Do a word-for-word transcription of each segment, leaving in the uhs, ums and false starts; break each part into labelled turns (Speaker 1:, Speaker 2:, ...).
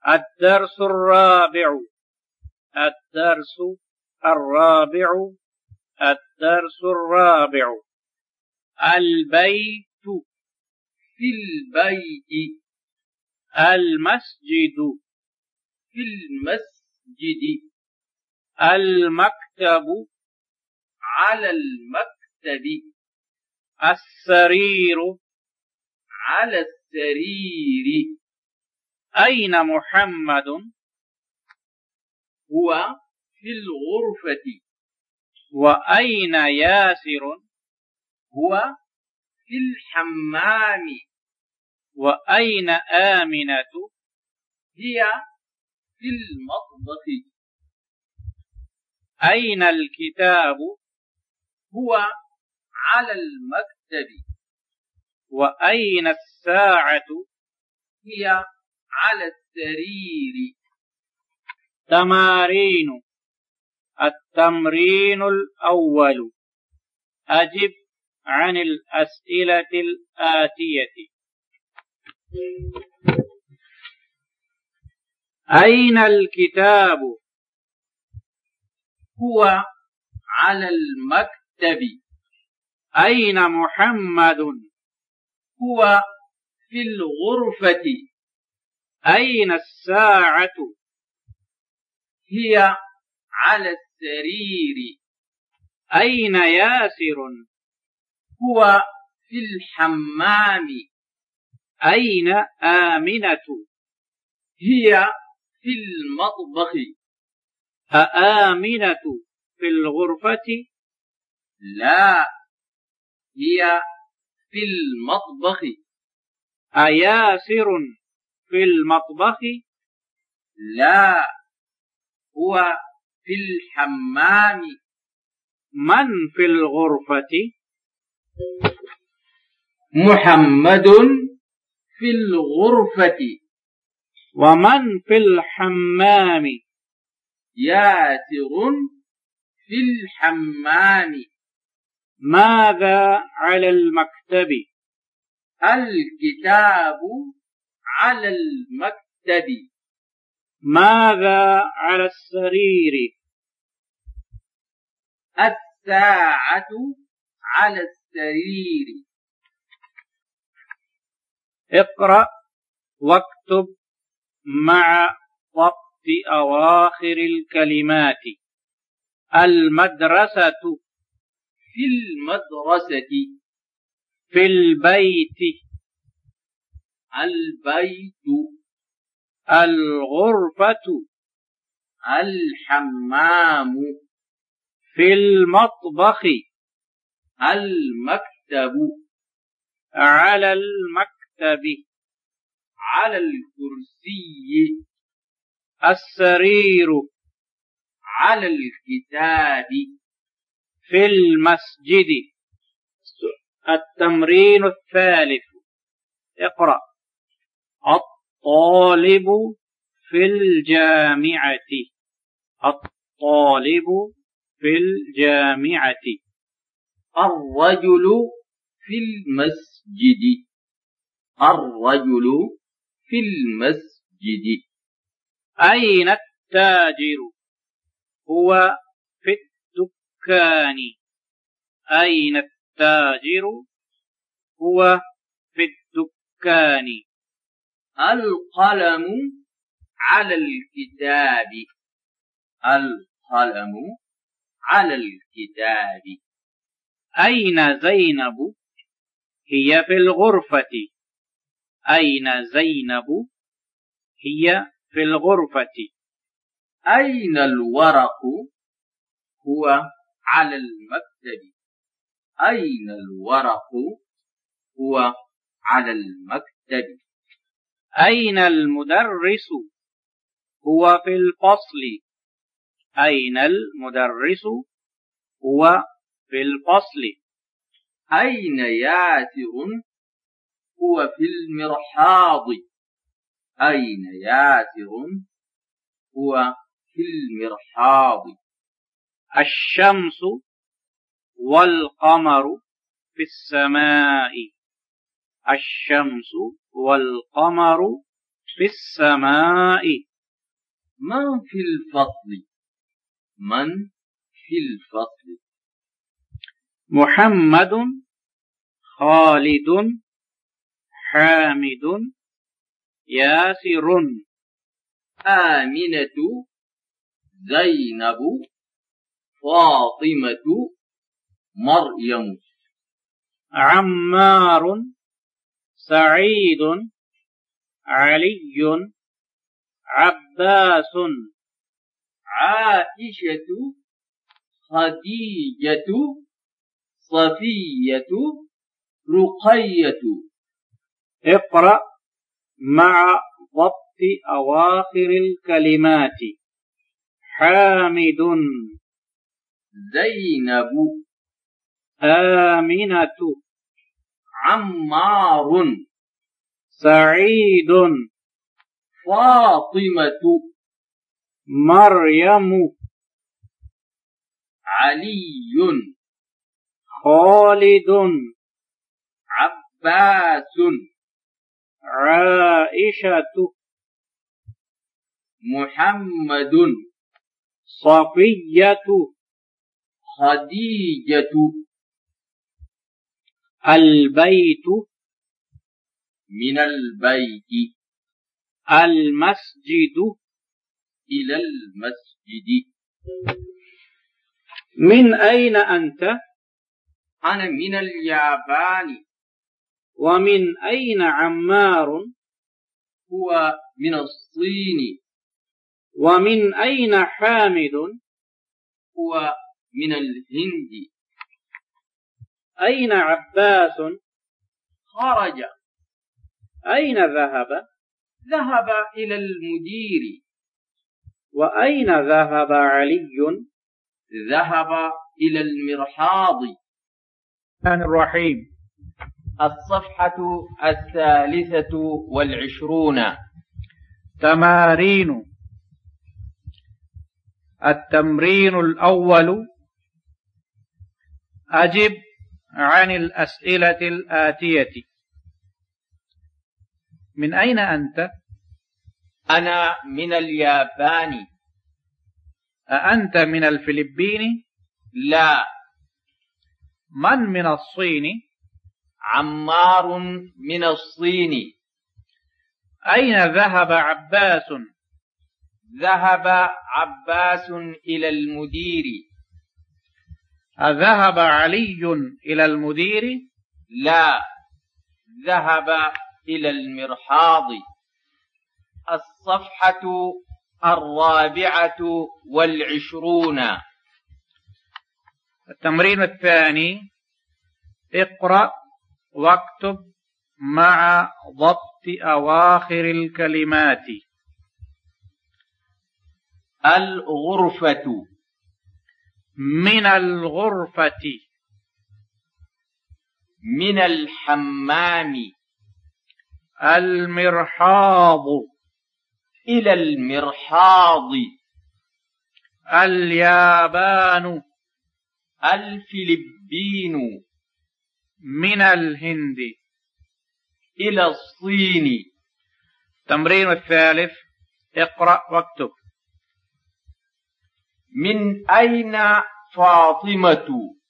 Speaker 1: الدرس الرابع الدرس الرابع الدرس الرابع البيت
Speaker 2: في البيت،
Speaker 1: المسجد
Speaker 2: في المسجد،
Speaker 1: المكتب
Speaker 2: على المكتب،
Speaker 1: السرير
Speaker 2: على السرير.
Speaker 1: أين محمد؟
Speaker 2: هو في الغرفة.
Speaker 1: وأين ياسر؟
Speaker 2: هو في الحمام.
Speaker 1: وأين آمنة؟
Speaker 2: هي في المطبخ.
Speaker 1: أين الكتاب؟
Speaker 2: هو على المكتب.
Speaker 1: وأين الساعة؟
Speaker 2: هي على السرير.
Speaker 1: تمارين. التمرين الأول: أجب عن الأسئلة الآتية: أين الكتاب؟
Speaker 2: هو على المكتب.
Speaker 1: أين محمد؟
Speaker 2: هو في الغرفة.
Speaker 1: أين الساعة؟
Speaker 2: هي على السرير.
Speaker 1: أين ياسر؟
Speaker 2: هو في الحمام.
Speaker 1: أين آمنة؟
Speaker 2: هي في المطبخ.
Speaker 1: أآمنة في الغرفة؟
Speaker 2: لا، هي في المطبخ.
Speaker 1: أياسر في المطبخ؟
Speaker 2: لا، هو في الحمام.
Speaker 1: من في الغرفة؟
Speaker 2: محمد في الغرفة.
Speaker 1: ومن في الحمام؟
Speaker 2: ياسر في الحمام.
Speaker 1: ماذا على المكتب؟
Speaker 2: الكتاب على المكتب.
Speaker 1: ماذا على السرير؟
Speaker 2: الساعة على السرير.
Speaker 1: اقرأ واكتب مع ضبط أواخر الكلمات. المدرسة
Speaker 2: في المدرسة.
Speaker 1: في البيت
Speaker 2: البيت.
Speaker 1: الغرفة
Speaker 2: الحمام.
Speaker 1: في المطبخ
Speaker 2: المكتب.
Speaker 1: على المكتب
Speaker 2: على الكرسي.
Speaker 1: السرير
Speaker 2: على الكتاب.
Speaker 1: في المسجد. التمرين الثالث: اقرأ. الطالب في الجامعة. الطالب في الجامعة.
Speaker 2: الرجل في المسجد. الرجل في المسجد.
Speaker 1: أين التاجر؟ هو في الدكان. أين التاجر؟ هو في الدكان.
Speaker 2: القلم على الكتاب. القلم على الكتاب.
Speaker 1: أين زينب؟ هي في الغرفة. أين زينب؟ هي في الغرفة.
Speaker 2: أين الورق؟ هو على المكتب. أين الورق؟ هو على المكتب.
Speaker 1: أين المدرس؟ هو في الفصل. أين المدرس؟ هو في الفصل.
Speaker 2: أين ياسر؟ هو في المرحاض. أين ياسر؟ هو في المرحاض.
Speaker 1: الشمس والقمر في السماء. الشمس والقمر في السماء.
Speaker 2: من في الفصل؟ من في الفصل؟
Speaker 1: محمد خالد حامد ياسر.
Speaker 2: آمنة زينب فاطمة مريم.
Speaker 1: عمار سعيد علي عباس.
Speaker 2: عائشة خديجة صفية رقية.
Speaker 1: اقرأ مع ضبط أواخر الكلمات. حامد
Speaker 2: زينب
Speaker 1: آمنة
Speaker 2: عمار
Speaker 1: سعيد
Speaker 2: فاطمة
Speaker 1: مريم
Speaker 2: علي
Speaker 1: خالد
Speaker 2: عباس
Speaker 1: عائشة
Speaker 2: محمد
Speaker 1: صفية
Speaker 2: خديجة.
Speaker 1: البيت
Speaker 2: من البيت.
Speaker 1: المسجد
Speaker 2: إلى المسجد.
Speaker 1: من أين أنت؟
Speaker 2: أنا من اليابان.
Speaker 1: ومن أين عمار؟
Speaker 2: هو من الصين.
Speaker 1: ومن أين حامد؟
Speaker 2: هو من الهند.
Speaker 1: أين عباس؟
Speaker 2: خرج.
Speaker 1: أين ذهب؟
Speaker 2: ذهب إلى المدير.
Speaker 1: وأين ذهب علي؟
Speaker 2: ذهب إلى المرحاض.
Speaker 1: الرحمن الرحيم.
Speaker 2: الصفحة الثالثة والعشرون.
Speaker 1: تمارين. التمرين الأول: أجب عن الأسئلة الآتية. من أين أنت؟
Speaker 2: أنا من اليابان.
Speaker 1: أأنت من الفلبين؟
Speaker 2: لا.
Speaker 1: من من الصين؟
Speaker 2: عمار من الصين.
Speaker 1: أين ذهب عباس؟
Speaker 2: ذهب عباس إلى المدير.
Speaker 1: أذهب علي إلى المدير؟
Speaker 2: لا، ذهب إلى المرحاض. الصفحة الرابعة والعشرون.
Speaker 1: التمرين الثاني: اقرأ واكتب مع ضبط أواخر الكلمات.
Speaker 2: الغرفة.
Speaker 1: من الغرفة.
Speaker 2: من الحمام.
Speaker 1: المرحاض.
Speaker 2: إلى المرحاض.
Speaker 1: اليابان.
Speaker 2: الفلبين.
Speaker 1: من الهند.
Speaker 2: إلى الصين.
Speaker 1: التمرين الثالث: اقرأ واكتب.
Speaker 2: من أين فاطمة؟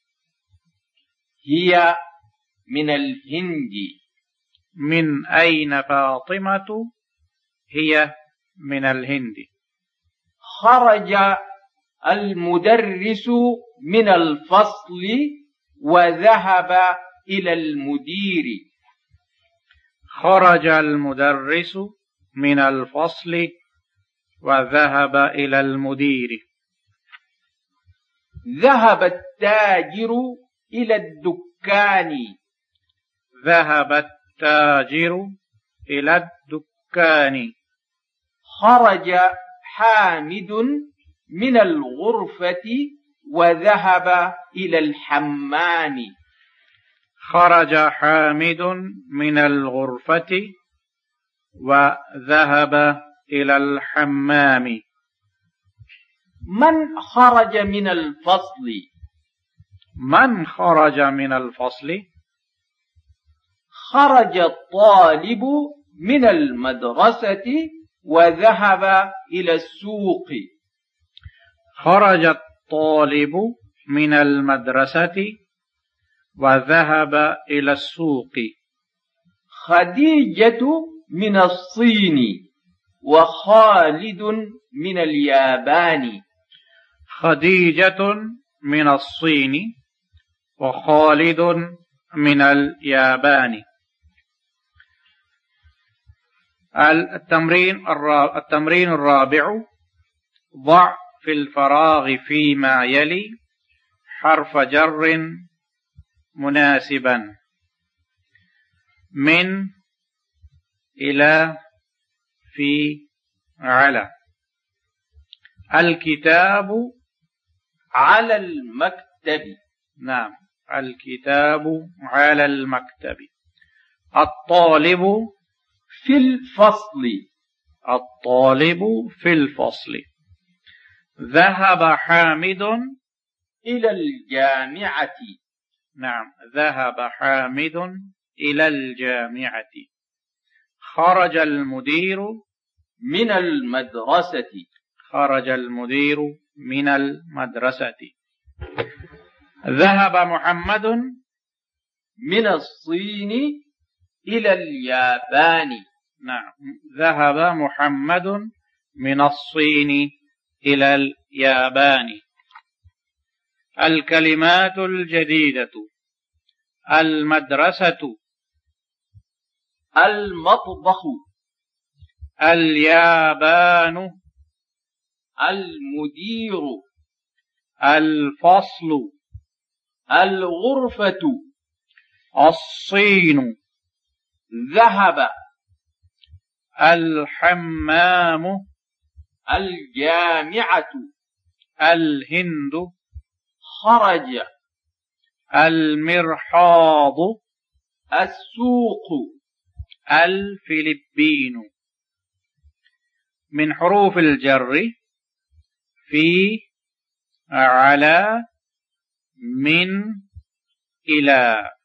Speaker 2: هي من الهند.
Speaker 1: من أين فاطمة؟ هي من الهند.
Speaker 2: خرج المدرس من الفصل وذهب إلى المدير.
Speaker 1: خرج المدرس من الفصل وذهب إلى المدير.
Speaker 2: ذهب التاجر إلى الدكان.
Speaker 1: ذهب التاجر إلى الدكان.
Speaker 2: خرج حامد من الغرفة وذهب إلى الحمام.
Speaker 1: خرج حامد من الغرفة وذهب إلى الحمام.
Speaker 2: من خرج من الفصل؟
Speaker 1: من خرج من الفصل؟
Speaker 2: خرج الطالب من المدرسة وذهب إلى السوق.
Speaker 1: خرج الطالب من المدرسة وذهب إلى السوق.
Speaker 2: خديجة من الصين وخالد من اليابان.
Speaker 1: خديجة من الصين وخالد من اليابان. التمرين التمرين الرابع: ضع في الفراغ فيما يلي حرف جر مناسبا. من، إلى، في، على. الكتاب
Speaker 2: على المكتب.
Speaker 1: نعم، الكتاب على المكتب. الطالب
Speaker 2: في الفصل.
Speaker 1: الطالب في الفصل. ذهب حامد
Speaker 2: إلى الجامعة.
Speaker 1: نعم، ذهب حامد إلى الجامعة. خرج المدير
Speaker 2: من المدرسة.
Speaker 1: خرج المدير من المدرسة. ذهب محمد
Speaker 2: من الصين إلى اليابان.
Speaker 1: نعم، ذهب محمد من الصين إلى اليابان. الكلمات الجديدة: المدرسة،
Speaker 2: المطبخ،
Speaker 1: اليابان،
Speaker 2: المدير،
Speaker 1: الفصل،
Speaker 2: الغرفة،
Speaker 1: الصين،
Speaker 2: ذهب،
Speaker 1: الحمام،
Speaker 2: الجامعة،
Speaker 1: الهند،
Speaker 2: خرج،
Speaker 1: المرحاض،
Speaker 2: السوق،
Speaker 1: الفلبين. من حروف الجر: في، على، من، إلى.